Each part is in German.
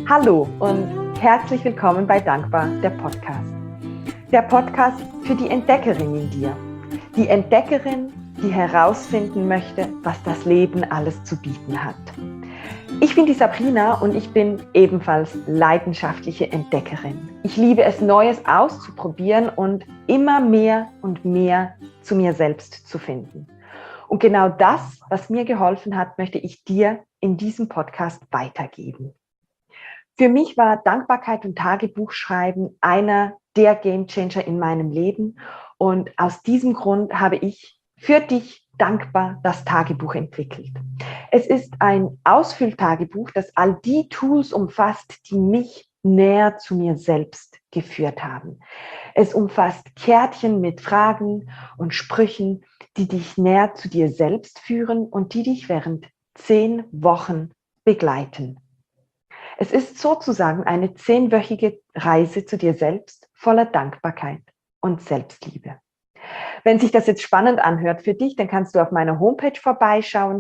Hallo und herzlich willkommen bei Dankbar, der Podcast. Der Podcast für die Entdeckerin in dir. Die Entdeckerin, die herausfinden möchte, was das Leben alles zu bieten hat. Ich bin die Sabrina und ich bin ebenfalls leidenschaftliche Entdeckerin. Ich liebe es, Neues auszuprobieren und immer mehr und mehr zu mir selbst zu finden. Und genau das, was mir geholfen hat, möchte ich dir in diesem Podcast weitergeben. Für mich war Dankbarkeit und Tagebuchschreiben einer der Gamechanger in meinem Leben. Und aus diesem Grund habe ich für dich dankbar das Tagebuch entwickelt. Es ist ein Ausfülltagebuch, das all die Tools umfasst, die mich näher zu mir selbst geführt haben. Es umfasst Kärtchen mit Fragen und Sprüchen, die dich näher zu dir selbst führen und die dich während 10 Wochen begleiten. Es ist sozusagen eine 10-wöchige Reise zu dir selbst voller Dankbarkeit und Selbstliebe. Wenn sich das jetzt spannend anhört für dich, dann kannst du auf meiner Homepage vorbeischauen,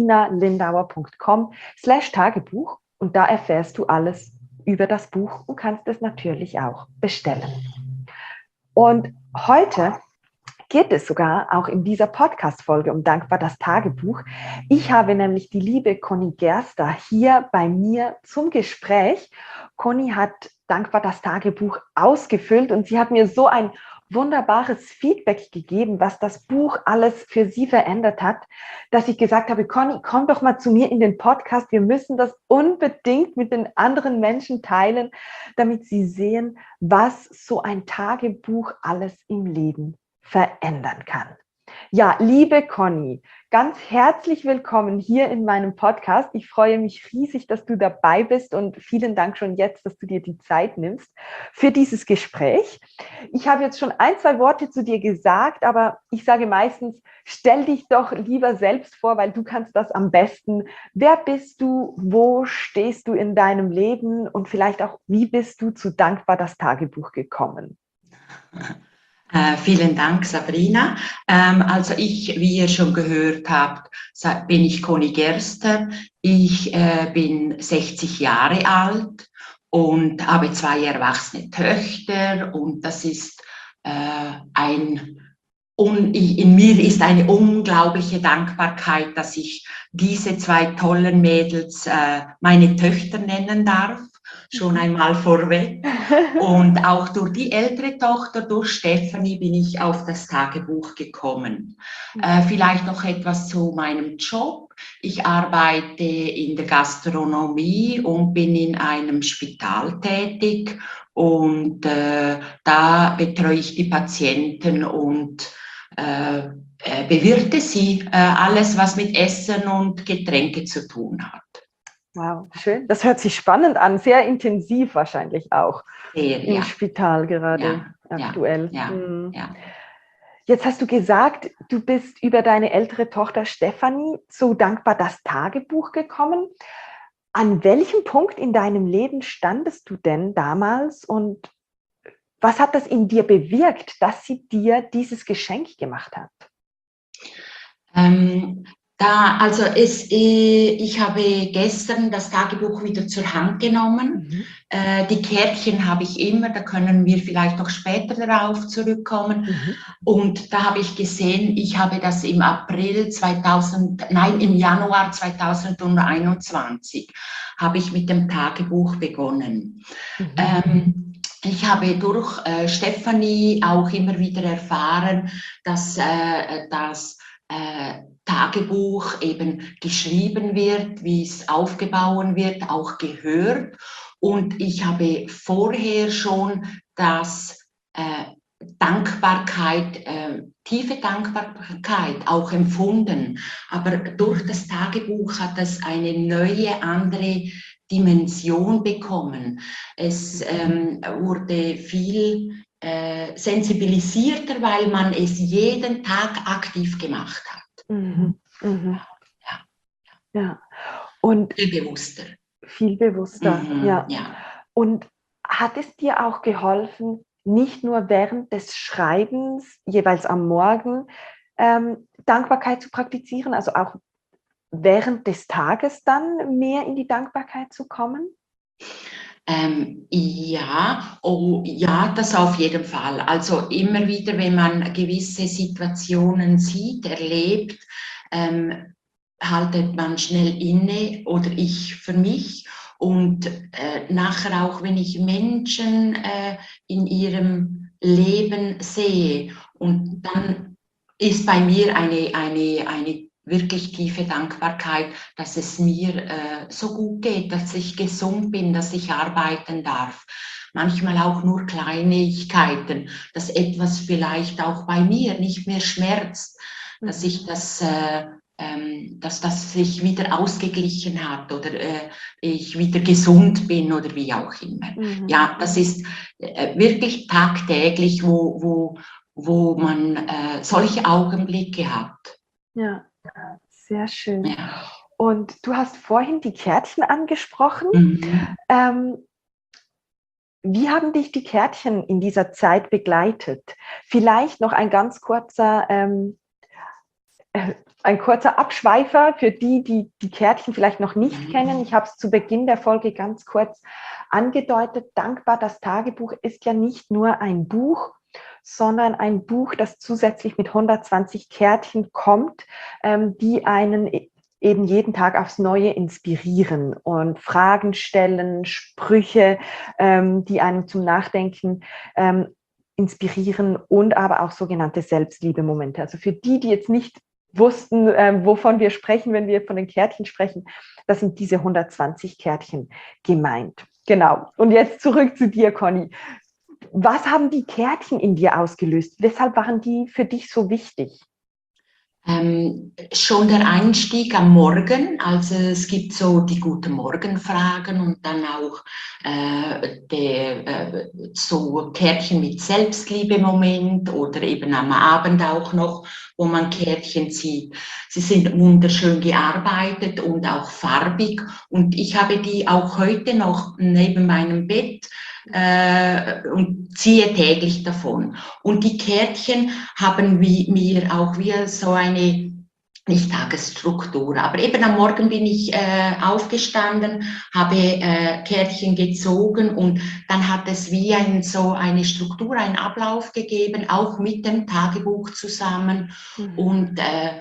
sabrinalindauer.com/Tagebuch, und da erfährst du alles über das Buch und kannst es natürlich auch bestellen. Und heute geht es sogar auch in dieser Podcast-Folge um Dankbar das Tagebuch. Ich habe nämlich die liebe Conny Gerster hier bei mir zum Gespräch. Conny hat Dankbar das Tagebuch ausgefüllt und sie hat mir so ein wunderbares Feedback gegeben, was das Buch alles für sie verändert hat, dass ich gesagt habe, Conny, komm doch mal zu mir in den Podcast. Wir müssen das unbedingt mit den anderen Menschen teilen, damit sie sehen, was so ein Tagebuch alles im Leben verändern kann. Ja, liebe Conny, ganz herzlich willkommen hier in meinem Podcast. Ich freue mich riesig, dass du dabei bist und vielen Dank schon jetzt, dass du dir die Zeit nimmst für dieses Gespräch. Ich habe jetzt schon 1-2 Worte zu dir gesagt, aber ich sage meistens, stell dich doch lieber selbst vor, weil du kannst das am besten. Wer bist du? Wo stehst du in deinem Leben? Und vielleicht auch, wie bist du zu Dankbar das Tagebuch gekommen? Vielen Dank, Sabrina. Also wie ihr schon gehört habt, bin ich Conny Gerster. Ich bin 60 Jahre alt und habe 2 erwachsene Töchter, und das ist in mir ist eine unglaubliche Dankbarkeit, dass ich diese 2 tollen Mädels meine Töchter nennen darf. Schon einmal vorweg. Und auch durch die ältere Tochter, durch Stefanie, bin ich auf das Tagebuch gekommen. Vielleicht noch etwas zu meinem Job. Ich arbeite in der Gastronomie und bin in einem Spital tätig. Und da betreue ich die Patienten und bewirte sie, alles, was mit Essen und Getränke zu tun hat. Wow, schön. Das hört sich spannend an, sehr intensiv wahrscheinlich auch im Ja. Spital gerade aktuell. Ja. Jetzt hast du gesagt, du bist über deine ältere Tochter Stefanie zu Dankbar das Tagebuch gekommen. An welchem Punkt in deinem Leben standest du denn damals und was hat das in dir bewirkt, dass sie dir dieses Geschenk gemacht hat? Ich habe gestern das Tagebuch wieder zur Hand genommen. Die Kärtchen habe ich immer, da können wir vielleicht noch später darauf zurückkommen. Und da habe ich gesehen, ich habe das im Januar 2021 habe ich mit dem Tagebuch begonnen. Ich habe durch Stefanie auch immer wieder erfahren, dass das Tagebuch eben geschrieben wird, wie es aufgebaut wird, auch gehört. Und ich habe vorher schon das tiefe Dankbarkeit auch empfunden. Aber durch das Tagebuch hat es eine neue, andere Dimension bekommen. Es wurde viel sensibilisierter, weil man es jeden Tag aktiv gemacht hat. Ja. Und viel bewusster. Viel bewusster, ja. Und hat es dir auch geholfen, nicht nur während des Schreibens, jeweils am Morgen, Dankbarkeit zu praktizieren, also auch während des Tages dann mehr in die Dankbarkeit zu kommen? Ja, das auf jeden Fall. Also immer wieder, wenn man gewisse Situationen sieht, erlebt, haltet man schnell inne oder ich für mich. Und nachher auch, wenn ich Menschen in ihrem Leben sehe, und dann ist bei mir eine wirklich tiefe Dankbarkeit, dass es mir so gut geht, dass ich gesund bin, dass ich arbeiten darf. Manchmal auch nur Kleinigkeiten, dass etwas vielleicht auch bei mir nicht mehr schmerzt, dass ich dass das sich wieder ausgeglichen hat oder ich wieder gesund bin oder wie auch immer. Mhm. Ja, das ist wirklich tagtäglich, wo man solche Augenblicke hat. Ja, sehr schön. Ja. Und du hast vorhin die Kärtchen angesprochen. Mhm. Wie haben dich die Kärtchen in dieser Zeit begleitet? Vielleicht noch ein ganz kurzer, ein kurzer Abschweifer für die die Kärtchen vielleicht noch nicht kennen. Ich habe es zu Beginn der Folge ganz kurz angedeutet. Dankbar, das Tagebuch ist ja nicht nur ein Buch, sondern ein Buch, das zusätzlich mit 120 Kärtchen kommt, die einen eben jeden Tag aufs Neue inspirieren und Fragen stellen, Sprüche, die einen zum Nachdenken inspirieren und aber auch sogenannte Selbstliebe-Momente. Also für die jetzt nicht wussten, wovon wir sprechen, wenn wir von den Kärtchen sprechen, das sind diese 120 Kärtchen gemeint. Genau. Und jetzt zurück zu dir, Conny. Was haben die Kärtchen in dir ausgelöst? Weshalb waren die für dich so wichtig? Schon der Einstieg am Morgen, also es gibt so die guten Morgenfragen und dann auch so Kärtchen mit Selbstliebe-Moment oder eben am Abend auch noch, wo man Kärtchen zieht. Sie sind wunderschön gearbeitet und auch farbig und ich habe die auch heute noch neben meinem Bett und ziehe täglich davon. Und die Kärtchen haben mir auch wie so eine, nicht Tagesstruktur, aber eben am Morgen bin ich aufgestanden, habe Kärtchen gezogen und dann hat es wie so eine Struktur, einen Ablauf gegeben, auch mit dem Tagebuch zusammen. Und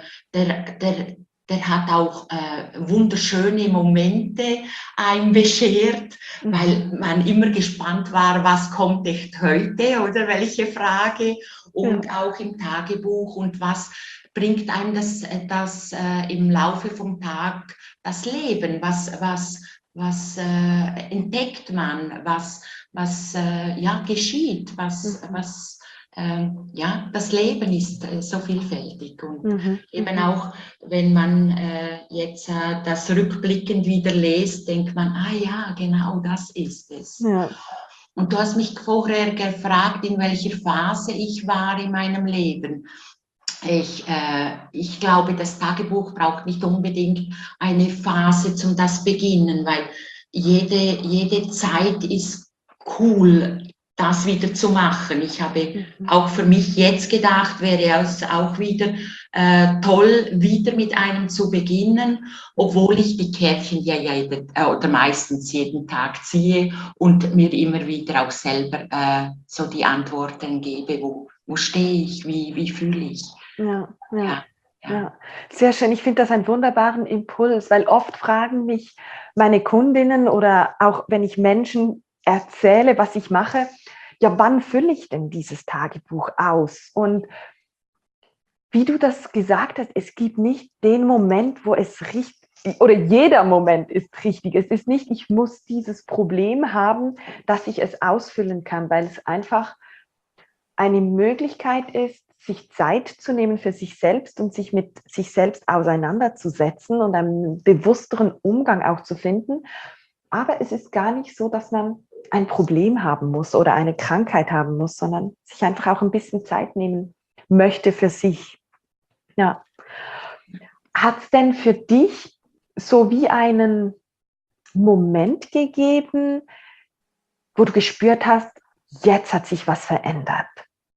der hat auch wunderschöne Momente einem beschert, weil man immer gespannt war, was kommt echt heute oder welche Frage und auch im Tagebuch und was bringt einem das im Laufe vom Tag das Leben, was entdeckt man, was ja, geschieht, ja, das Leben ist so vielfältig und eben auch, wenn man jetzt das rückblickend wieder liest, denkt man, ah ja, genau das ist es. Ja. Und du hast mich vorher gefragt, in welcher Phase ich war in meinem Leben. Ich glaube, das Tagebuch braucht nicht unbedingt eine Phase zum das Beginnen, weil jede Zeit ist cool, das wieder zu machen. Ich habe auch für mich jetzt gedacht, wäre es auch wieder toll, wieder mit einem zu beginnen, obwohl ich die Kärtchen ja oder meistens jeden Tag ziehe und mir immer wieder auch selber so die Antworten gebe, wo stehe ich, wie fühle ich. Ja, sehr schön. Ich finde das einen wunderbaren Impuls, weil oft fragen mich meine Kundinnen oder auch wenn ich Menschen erzähle, was ich mache, ja, wann fülle ich denn dieses Tagebuch aus? Und wie du das gesagt hast, es gibt nicht den Moment, wo es richtig, oder jeder Moment ist richtig. Es ist nicht, ich muss dieses Problem haben, dass ich es ausfüllen kann, weil es einfach eine Möglichkeit ist, sich Zeit zu nehmen für sich selbst und sich mit sich selbst auseinanderzusetzen und einen bewussteren Umgang auch zu finden. Aber es ist gar nicht so, dass man ein Problem haben muss oder eine Krankheit haben muss, sondern sich einfach auch ein bisschen Zeit nehmen möchte für sich. Ja. Hat es denn für dich so wie einen Moment gegeben, wo du gespürt hast, jetzt hat sich was verändert?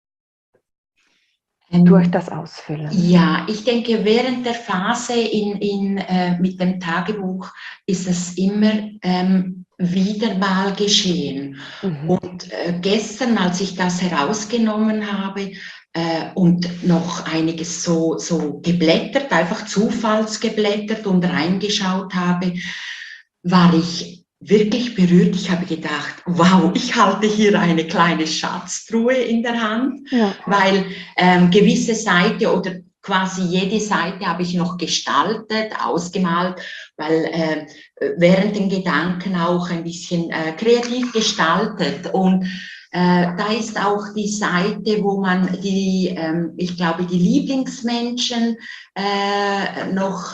Durch das Ausfüllen. Ja, ich denke, während der Phase mit dem Tagebuch ist es immer wieder mal geschehen. Und gestern, als ich das herausgenommen habe und noch einiges so geblättert, einfach zufallsgeblättert und reingeschaut habe, war ich wirklich berührt. Ich habe gedacht, wow, ich halte hier eine kleine Schatztruhe in der Hand, weil gewisse Seite oder quasi jede Seite habe ich noch gestaltet, ausgemalt, weil während den Gedanken auch ein bisschen kreativ gestaltet. Und da ist auch die Seite, wo man ich glaube, die Lieblingsmenschen noch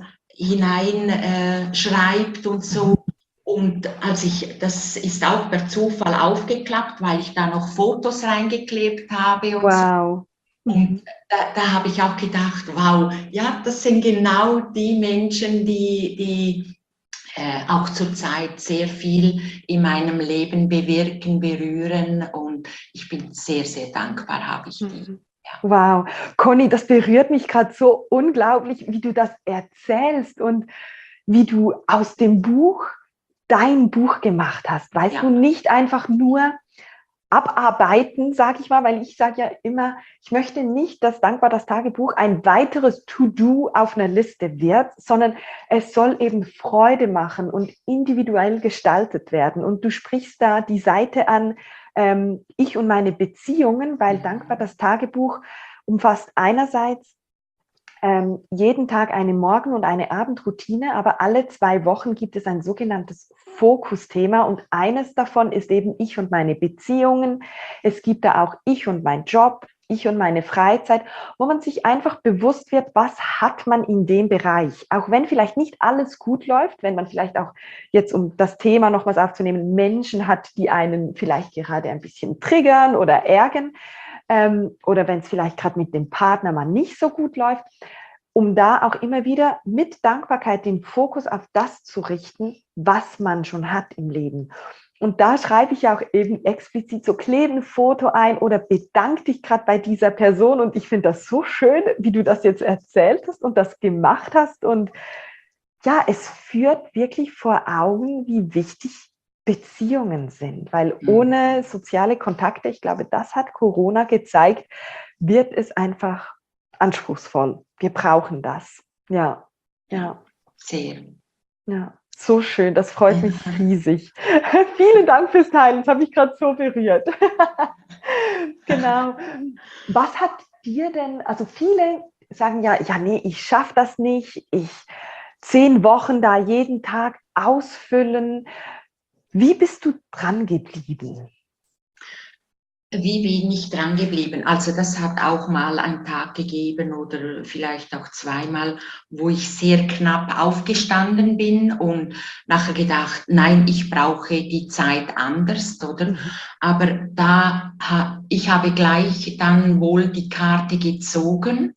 hineinschreibt und so. Und das ist auch per Zufall aufgeklappt, weil ich da noch Fotos reingeklebt habe und so. Und da habe ich auch gedacht, wow, ja, das sind genau die Menschen, die auch zurzeit sehr viel in meinem Leben bewirken, berühren. Und ich bin sehr, sehr dankbar, habe ich die. Ja. Wow, Conny, das berührt mich gerade so unglaublich, wie du das erzählst und wie du aus dem Buch dein Buch gemacht hast. Weißt du, nicht einfach nur abarbeiten, sage ich mal, weil ich sage ja immer, ich möchte nicht, dass Dankbar das Tagebuch ein weiteres To-Do auf einer Liste wird, sondern es soll eben Freude machen und individuell gestaltet werden. Und du sprichst da die Seite an, ich und meine Beziehungen, weil Dankbar das Tagebuch umfasst einerseits jeden Tag eine Morgen- und eine Abendroutine, aber alle 2 Wochen gibt es ein sogenanntes Fokusthema und eines davon ist eben ich und meine Beziehungen. Es gibt da auch ich und mein Job, ich und meine Freizeit, wo man sich einfach bewusst wird, was hat man in dem Bereich. Auch wenn vielleicht nicht alles gut läuft, wenn man vielleicht auch jetzt, um das Thema nochmals aufzunehmen, Menschen hat, die einen vielleicht gerade ein bisschen triggern oder ärgern, oder wenn es vielleicht gerade mit dem Partner mal nicht so gut läuft, um da auch immer wieder mit Dankbarkeit den Fokus auf das zu richten, was man schon hat im Leben. Und da schreibe ich auch eben explizit so, klebe ein Foto ein oder bedanke dich gerade bei dieser Person. Und ich finde das so schön, wie du das jetzt erzählt hast und das gemacht hast. Und ja, es führt wirklich vor Augen, wie wichtig Beziehungen sind, weil ohne soziale Kontakte, ich glaube, das hat Corona gezeigt, wird es einfach anspruchsvoll. Wir brauchen das. Ja. Sehr. Ja, so schön, das freut mich riesig. Vielen Dank fürs Teilen, das habe ich gerade so berührt. Genau. Was hat dir denn, also viele sagen ja, nee, ich schaffe das nicht, 10 Wochen da jeden Tag ausfüllen. Wie bist du dran geblieben? Wie bin ich dran geblieben? Also das hat auch mal einen Tag gegeben oder vielleicht auch zweimal, wo ich sehr knapp aufgestanden bin und nachher gedacht, nein, ich brauche die Zeit anders, oder? Aber ich habe gleich dann wohl die Karte gezogen.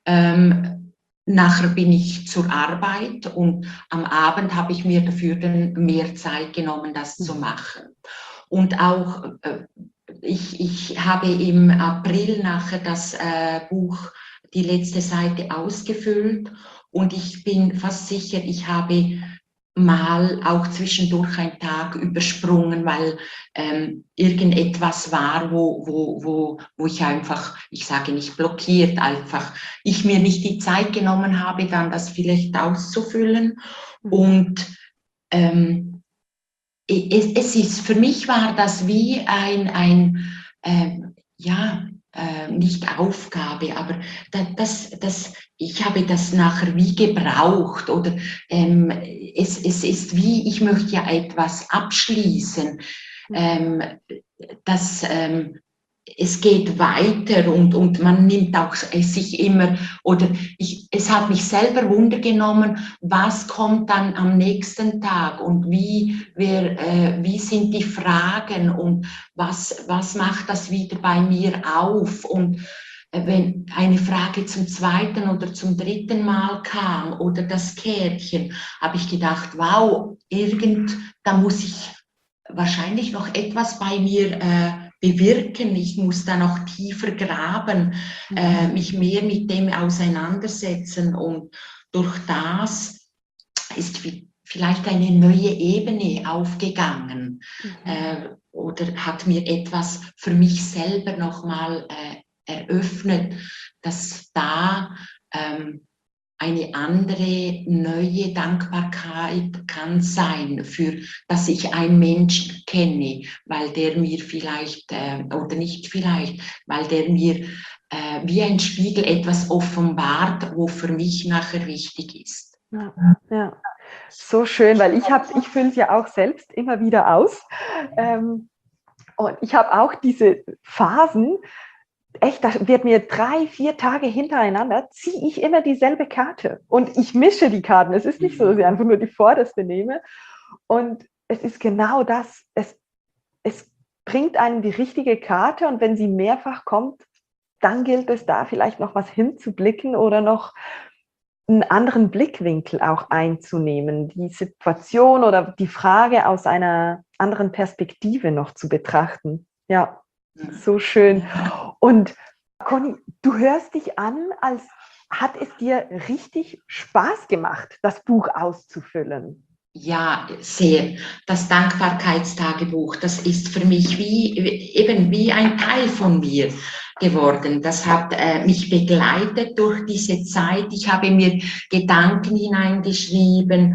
Nachher bin ich zur Arbeit und am Abend habe ich mir dafür dann mehr Zeit genommen, das zu machen. Und auch ich habe im April nachher das Buch, die letzte Seite ausgefüllt und ich bin fast sicher, ich habe mal auch zwischendurch einen Tag übersprungen, weil irgendetwas war, wo ich einfach, ich sage nicht blockiert, einfach ich mir nicht die Zeit genommen habe, dann das vielleicht auszufüllen. Und für mich war das wie nicht Aufgabe, aber ich habe das nachher wie gebraucht oder es ist wie, ich möchte ja etwas abschließen, es geht weiter und man nimmt auch sich immer, es hat mich selber Wunder genommen, was kommt dann am nächsten Tag und wie sind die Fragen und was macht das wieder bei mir auf und wenn eine Frage zum zweiten oder zum dritten Mal kam oder das Kärtchen, habe ich gedacht, wow, da muss ich wahrscheinlich noch etwas bei mir bewirken. Ich muss da noch tiefer graben, mich mehr mit dem auseinandersetzen und durch das ist vielleicht eine neue Ebene aufgegangen Mhm. oder hat mir etwas für mich selber nochmal eröffnet, dass da eine andere, neue Dankbarkeit kann sein, für dass ich einen Menschen kenne, weil der mir vielleicht, oder nicht vielleicht, weil der mir wie ein Spiegel etwas offenbart, wo für mich nachher wichtig ist. Ja, ja. So schön, weil ich fülle es ja auch selbst immer wieder aus. Und ich habe auch diese Phasen, echt, da wird mir 3, 4 Tage hintereinander, ziehe ich immer dieselbe Karte. Und ich mische die Karten. Es ist nicht so, dass ich einfach nur die vorderste nehme. Und es ist genau das. Es bringt einem die richtige Karte und wenn sie mehrfach kommt, dann gilt es da vielleicht noch was hinzublicken oder noch einen anderen Blickwinkel auch einzunehmen, die Situation oder die Frage aus einer anderen Perspektive noch zu betrachten. Ja, so schön. Und Conny, du hörst dich an, als hat es dir richtig Spaß gemacht, das Buch auszufüllen. Ja, sehr. Das Dankbarkeitstagebuch, das ist für mich eben wie ein Teil von mir geworden. Das hat mich begleitet durch diese Zeit. Ich habe mir Gedanken hineingeschrieben,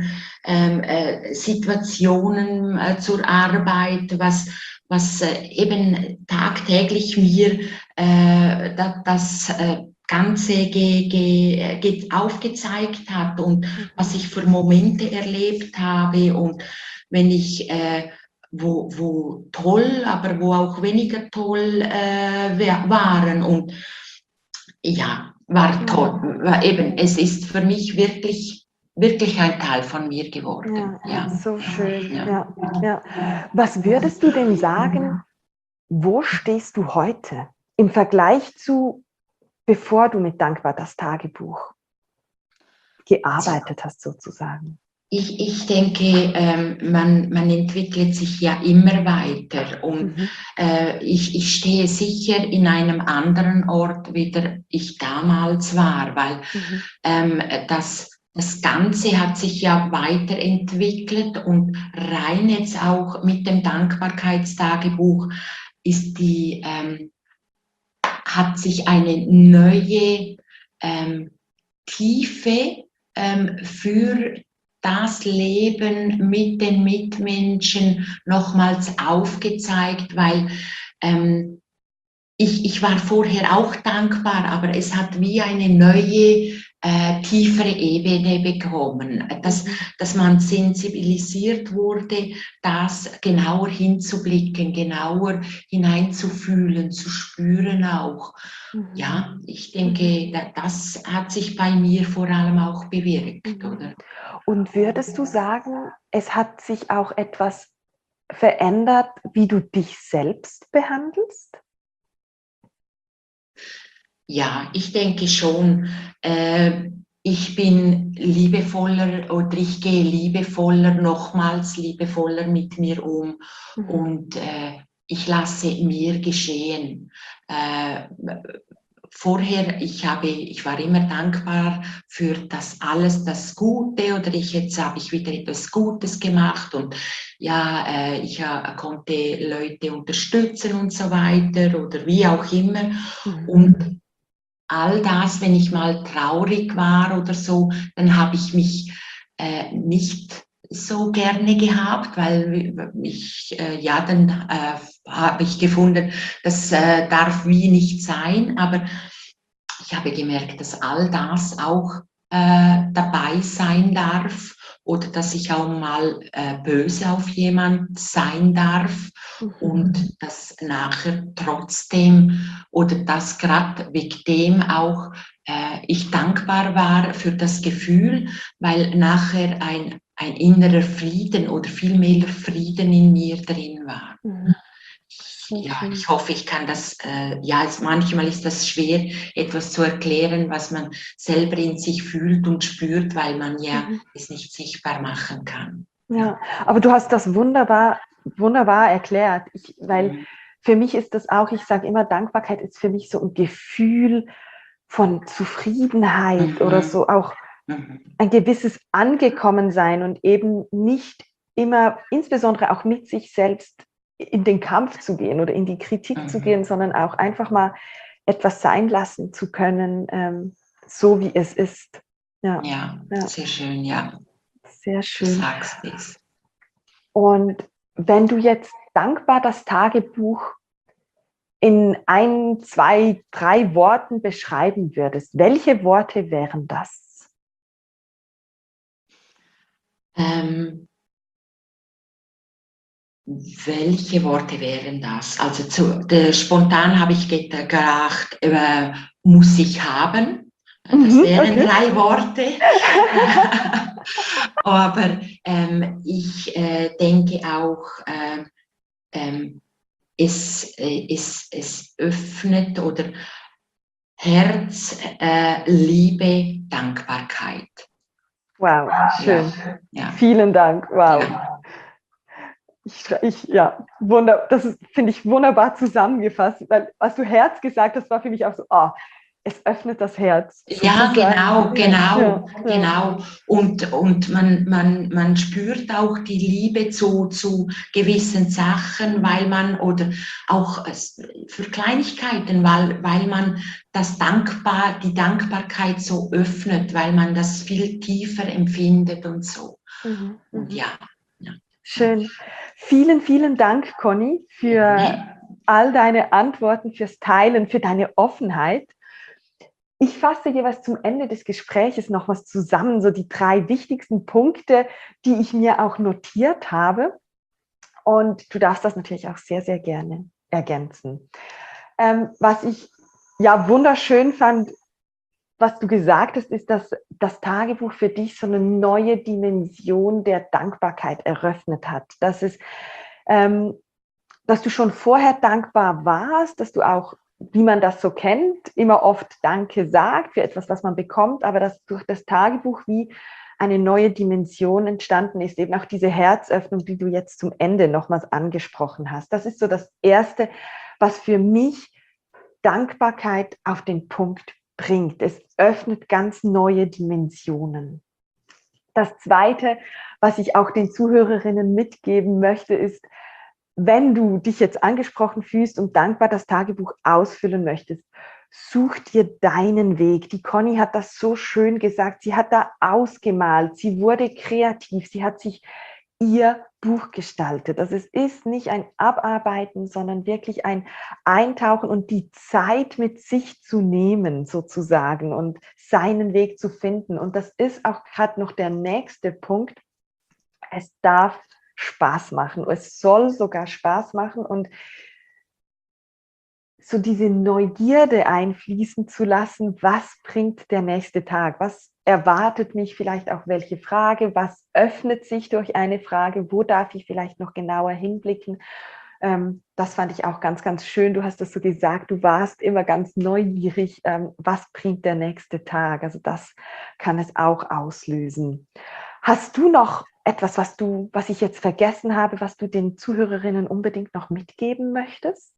Situationen zur Arbeit, was eben tagtäglich mir das Ganze aufgezeigt hat und was ich für Momente erlebt habe und wenn ich wo toll, aber wo auch weniger toll waren und ja, war toll. Eben, es ist für mich wirklich ein Teil von mir geworden. Ja, so schön. Ja. Ja. Was würdest du denn sagen, wo stehst du heute im Vergleich zu, bevor du mit Dankbar das Tagebuch gearbeitet hast, sozusagen? Ich denke, man entwickelt sich ja immer weiter und ich stehe sicher in einem anderen Ort, wie ich damals war, weil das Ganze hat sich ja weiterentwickelt und rein jetzt auch mit dem Dankbarkeitstagebuch ist hat sich eine neue Tiefe für das Leben mit den Mitmenschen nochmals aufgezeigt, weil ich war vorher auch dankbar, aber es hat wie eine neue, tiefere Ebene bekommen, dass man sensibilisiert wurde, das genauer hinzublicken, genauer hineinzufühlen, zu spüren auch. Ja, ich denke, das hat sich bei mir vor allem auch bewirkt, oder? Und würdest du sagen, es hat sich auch etwas verändert, wie du dich selbst behandelst? Ja, ich denke schon. Ich bin liebevoller oder ich gehe liebevoller, nochmals liebevoller mit mir um und ich lasse mir geschehen. Vorher, ich war immer dankbar für das alles, das Gute oder jetzt habe ich wieder etwas Gutes gemacht und ja, ich konnte Leute unterstützen und so weiter oder wie auch immer. Und all das, wenn ich mal traurig war oder so, dann habe ich mich nicht so gerne gehabt, weil dann habe ich gefunden, das darf wie nicht sein, aber ich habe gemerkt, dass all das auch dabei sein darf oder dass ich auch mal böse auf jemand sein darf und dass nachher trotzdem oder dass gerade wegen dem auch ich dankbar war für das Gefühl, weil nachher ein innerer Frieden oder viel mehr Frieden in mir drin war. Ja, ich hoffe, ich kann das, manchmal ist das schwer, etwas zu erklären, was man selber in sich fühlt und spürt, weil man ja es nicht sichtbar machen kann. Ja, aber du hast das wunderbar erklärt, weil für mich ist das auch, ich sage immer, Dankbarkeit ist für mich so ein Gefühl von Zufriedenheit oder so auch ein gewisses Angekommensein und eben nicht immer, insbesondere auch mit sich selbst, in den Kampf zu gehen oder in die Kritik zu gehen, sondern auch einfach mal etwas sein lassen zu können, so wie es ist. Ja, sehr schön, ja. Sehr schön. Du sagst es. Und wenn du jetzt dankbar das Tagebuch in 1, 2, 3 Worten beschreiben würdest, welche Worte wären das? Welche Worte wären das? Also spontan habe ich gedacht, muss ich haben. Das wären 3 Worte. Aber ich denke auch, es öffnet oder Herz, Liebe, Dankbarkeit. Wow, schön. Ja. Vielen Dank. Wow. Ja. Das finde ich wunderbar zusammengefasst, weil was du Herz gesagt hast, war für mich auch so, es öffnet das Herz. Ja, genau. Und man spürt auch die Liebe zu gewissen Sachen, weil man, oder auch für Kleinigkeiten, weil man die Dankbarkeit so öffnet, weil man das viel tiefer empfindet und so. Und ja. Schön. Vielen, vielen Dank, Conny, für all deine Antworten, fürs Teilen, für deine Offenheit. Ich fasse jeweils zum Ende des Gespräches noch was zusammen, so die 3 wichtigsten Punkte, die ich mir auch notiert habe. Und du darfst das natürlich auch sehr, sehr gerne ergänzen. Was ich wunderschön fand, was du gesagt hast, ist, dass das Tagebuch für dich so eine neue Dimension der Dankbarkeit eröffnet hat. Dass du schon vorher dankbar warst, dass du auch, wie man das so kennt, immer oft Danke sagt für etwas, was man bekommt, aber dass durch das Tagebuch wie eine neue Dimension entstanden ist, eben auch diese Herzöffnung, die du jetzt zum Ende nochmals angesprochen hast. Das ist so das Erste, was für mich Dankbarkeit auf den Punkt bringt. Es öffnet ganz neue Dimensionen. Das Zweite, was ich auch den Zuhörerinnen mitgeben möchte, ist, wenn du dich jetzt angesprochen fühlst und dankbar das Tagebuch ausfüllen möchtest, such dir deinen Weg. Die Conny hat das so schön gesagt. Sie hat da ausgemalt, sie wurde kreativ, sie hat sich ihr Buch gestaltet. Also es ist nicht ein Abarbeiten, sondern wirklich ein Eintauchen und die Zeit mit sich zu nehmen sozusagen und seinen Weg zu finden. Und das ist auch gerade noch der nächste Punkt. Es darf Spaß machen. Es soll sogar Spaß machen und so diese Neugierde einfließen zu lassen, was bringt der nächste Tag? Was erwartet mich vielleicht auch welche Frage? Was öffnet sich durch eine Frage? Wo darf ich vielleicht noch genauer hinblicken? Das fand ich auch ganz, ganz schön. Du hast das so gesagt, du warst immer ganz neugierig, was bringt der nächste Tag? Also das kann es auch auslösen. Hast du noch etwas, was ich jetzt vergessen habe, was du den Zuhörerinnen unbedingt noch mitgeben möchtest?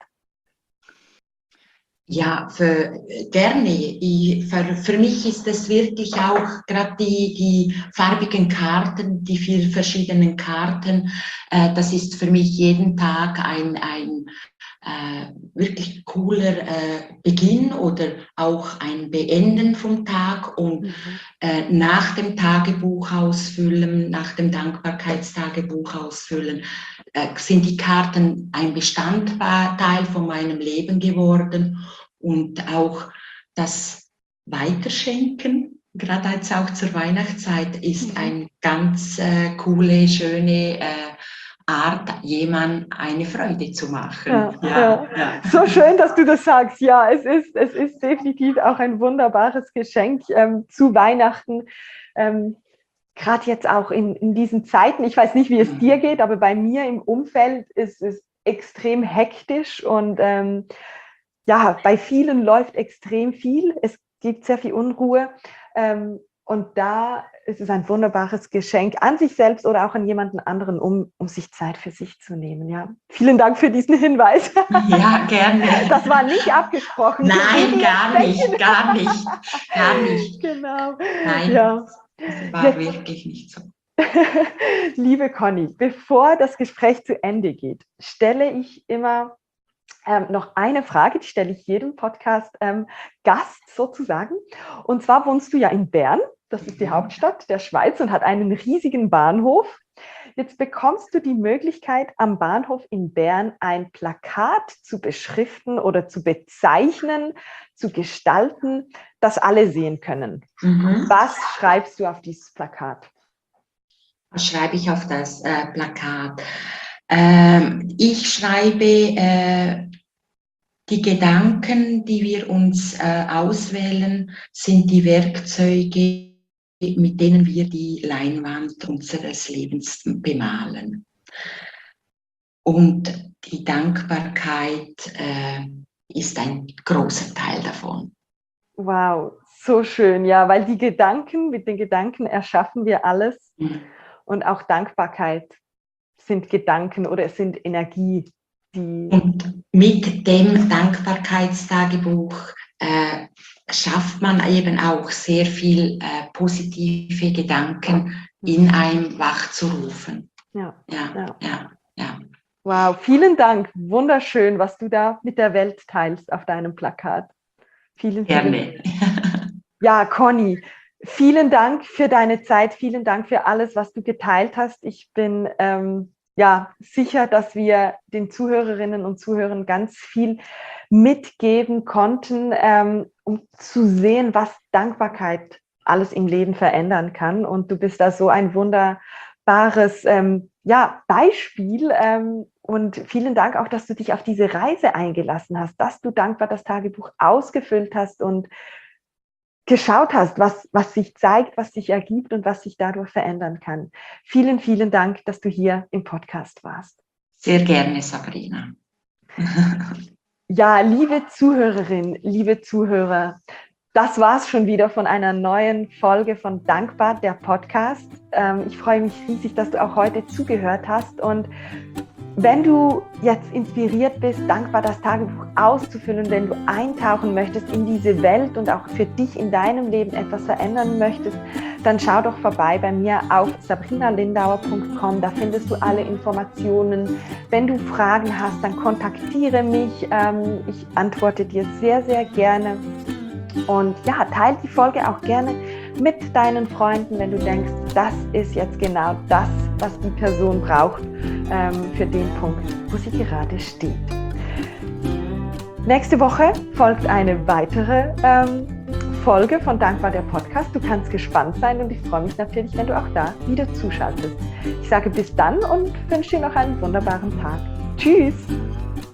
Ja, gerne. Für mich ist es wirklich auch gerade die farbigen Karten, die 4 verschiedenen Karten. Das ist für mich jeden Tag ein wirklich cooler Beginn oder auch ein Beenden vom Tag. Und nach dem Tagebuch ausfüllen, nach dem Dankbarkeitstagebuch ausfüllen, sind die Karten ein Bestandteil von meinem Leben geworden. Und auch das Weiterschenken, gerade jetzt auch zur Weihnachtszeit, ist eine ganz coole, schöne Art, jemand eine Freude zu machen. Ja. So schön, dass du das sagst. Ja, es ist definitiv auch ein wunderbares Geschenk zu Weihnachten. Gerade jetzt auch in diesen Zeiten, ich weiß nicht, wie es dir geht, aber bei mir im Umfeld ist es extrem hektisch und bei vielen läuft extrem viel. Es gibt sehr viel Unruhe. Und da ist es ein wunderbares Geschenk an sich selbst oder auch an jemanden anderen, um sich Zeit für sich zu nehmen. Ja. Vielen Dank für diesen Hinweis. Ja, gerne. Das war nicht abgesprochen. Nein, gar nicht, gar nicht, gar nicht. Genau. Nein, ja. das war wirklich nicht so. Liebe Conny, bevor das Gespräch zu Ende geht, stelle ich immer noch eine Frage, die stelle ich jedem Podcast-Gast sozusagen. Und zwar wohnst du ja in Bern, das ist die Hauptstadt der Schweiz und hat einen riesigen Bahnhof. Jetzt bekommst du die Möglichkeit, am Bahnhof in Bern ein Plakat zu beschriften oder zu bezeichnen, zu gestalten, das alle sehen können. Was schreibst du auf dieses Plakat? Was schreibe ich auf das Plakat? Ich schreibe, die Gedanken, die wir uns auswählen, sind die Werkzeuge, mit denen wir die Leinwand unseres Lebens bemalen. Und die Dankbarkeit ist ein großer Teil davon. Wow, so schön, ja, weil mit den Gedanken erschaffen wir alles. Und auch Dankbarkeit sind Gedanken oder es sind Energie. Und mit dem Dankbarkeitstagebuch schafft man eben auch sehr viel positive Gedanken in einem wachzurufen. Ja. Wow, vielen Dank. Wunderschön, was du da mit der Welt teilst auf deinem Plakat. Vielen Gerne. Ja, Conny, vielen Dank für deine Zeit. Vielen Dank für alles, was du geteilt hast. Ich bin sicher, dass wir den Zuhörerinnen und Zuhörern ganz viel mitgeben konnten, um zu sehen, was Dankbarkeit alles im Leben verändern kann. Und du bist da so ein wunderbares Beispiel. Und vielen Dank auch, dass du dich auf diese Reise eingelassen hast, dass du dankbar das Tagebuch ausgefüllt hast und geschaut hast, was sich zeigt, was sich ergibt und was sich dadurch verändern kann. Vielen, vielen Dank, dass du hier im Podcast warst. Sehr gerne, Sabrina. Ja, liebe Zuhörerinnen, liebe Zuhörer, das war's schon wieder von einer neuen Folge von Dankbar, der Podcast. Ich freue mich riesig, dass du auch heute zugehört hast und wenn du jetzt inspiriert bist, dankbar das Tagebuch auszufüllen, wenn du eintauchen möchtest in diese Welt und auch für dich in deinem Leben etwas verändern möchtest, dann schau doch vorbei bei mir auf sabrinalindauer.com. Da findest du alle Informationen. Wenn du Fragen hast, dann kontaktiere mich. Ich antworte dir sehr, sehr gerne. Und ja, teile die Folge auch gerne mit deinen Freunden, wenn du denkst, das ist jetzt genau das, was die Person braucht für den Punkt, wo sie gerade steht. Nächste Woche folgt eine weitere Folge von Dankbar der Podcast. Du kannst gespannt sein und ich freue mich natürlich, wenn du auch da wieder zuschaltest. Ich sage bis dann und wünsche dir noch einen wunderbaren Tag. Tschüss!